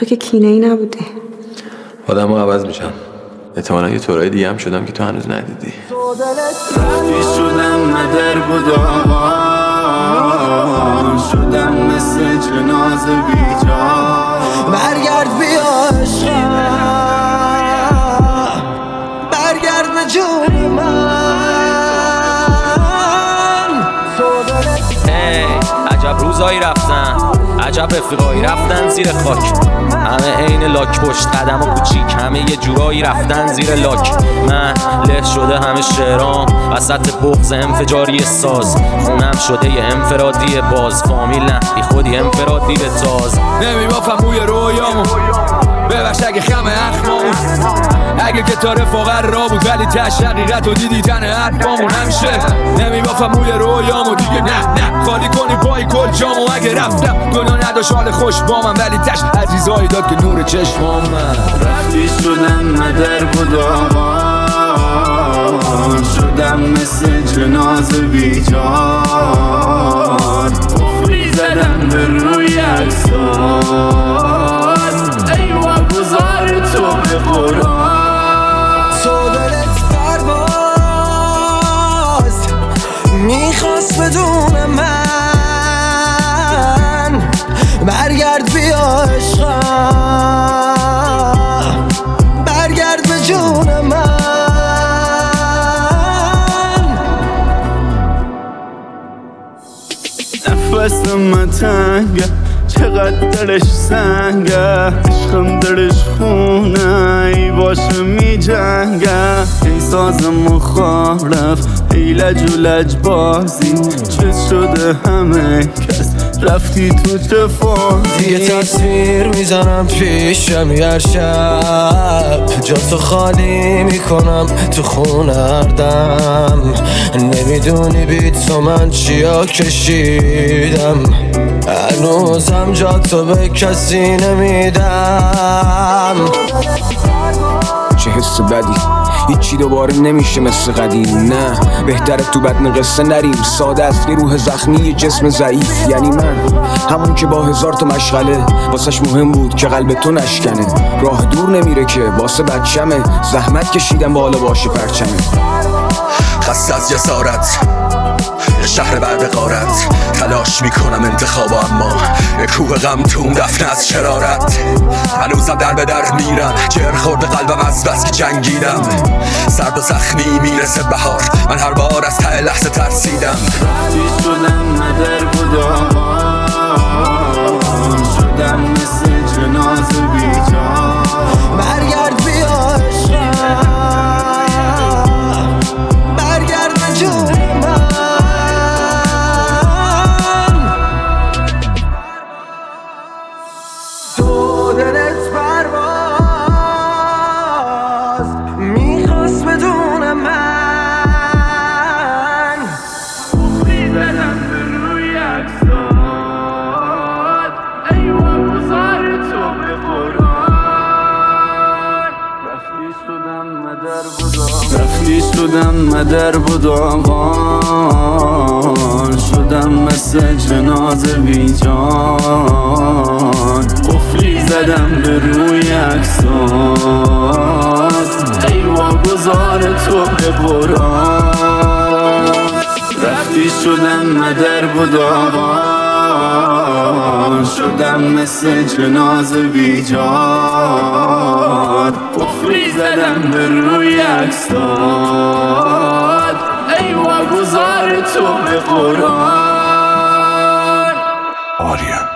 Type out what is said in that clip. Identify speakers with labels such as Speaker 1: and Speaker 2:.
Speaker 1: تو که کینه‌ای نبودی.
Speaker 2: آدمو عوض میشم. احتمالا یه طورای دیگه هم شدم که تو هنوز ندیدی.
Speaker 3: رفتی شدم مدر بودم، شدم مثل جنازه بیجان.
Speaker 4: برگرد بیا عشقم، برگرد به جون من.
Speaker 5: عجب روزایی رفتن، عجب رفیقایی رفتن زیر خاک. همه عین لاک پشت قدم و کوچیک، همه یه جورایی رفتن زیر لاک. من له شده همه شعرام وسط بغض انفجاری ساز. خونم شده یه انفرادی باز، فامیل نه بی خودی انفرادی به تاز.
Speaker 6: نمیبافم موی رویامو ببخش اگه خم اخمامون، اگه که تا رفاقت را بود ولی تش حقیقت و دیدی تن حرفامون. همیشه نمیبافم موی رویامو دیگه نه خالی کنی پای کل جامو. اگه رفتم دنیا نداشت حال خوش با من ولی تش عزیزایی داد که نور چشمام. من
Speaker 3: رفتی شدم مدر بودم، شدم مثل جنازه بیجان. قفلی زدم به روی عکسات، ایوا گذار تو به قرآن.
Speaker 4: تو دلت پرواز میخواست بدون من. برگرد بیا عشقم، برگرد به جون من.
Speaker 3: نفسم تنگه چقدر دلش سنگه، عشقم دلش خونه ای باشه می جنگه. ای ساز مخالف ای لج و لج بازی، چه شده همه کس رفتی تو چه فازی.
Speaker 4: یه تصویر میزنم پیشم هر شب، جاتو خالی میکنم تو خونه هر دم. نمیدونی بی تو من چیا کشیدم، هنوزم جاتو به کسی نمیدم.
Speaker 7: چه حس بدی، هیچی دوباره نمیشه مثل قدیم. نه بهتره تو بدن قصه نریم، ساده است یه روح زخمی یه جسم ضعیف. یعنی من همون که با هزار تا مشغله واسش مهم بود که قلب تو نشکنه. راه دور نمیره که واسه بچمه، زحمت کشیدم بالا باشه پرچمه.
Speaker 8: خسته از جسارت یه شهر بعد غارت، تلاش میکنم انتخابا اما یه کوه غم توم دفنه از شرارت. هنوزم در به در میرم، جر خورده قلبم از بس که جنگیدم. سرد و زخمی میرسه بهار، من هر بار از ته لحظه ترسیدم.
Speaker 3: رفتی شدم مدر بودم، شدم مثل جنازه بیجان.
Speaker 4: برگرد بیا عشقم، برگرد به جون من. تو دلت پرواز میخواست بدون من.
Speaker 3: قفلی زدم به روی عکسات، ایوا گذار تو به قرآن. رفتی شدم مدر بودم، رفتی شدم مدر بودم، شدم مثل جنازه بیجان. قفلی زدم به روی عکسات، ایوا گذار تو به قرآن. رفتی شدم مدر بودم، شدم مثل جنازه بیجان. قفلی زدم به روی عکسات، ایوا گذار تو به قرآن.
Speaker 8: آریم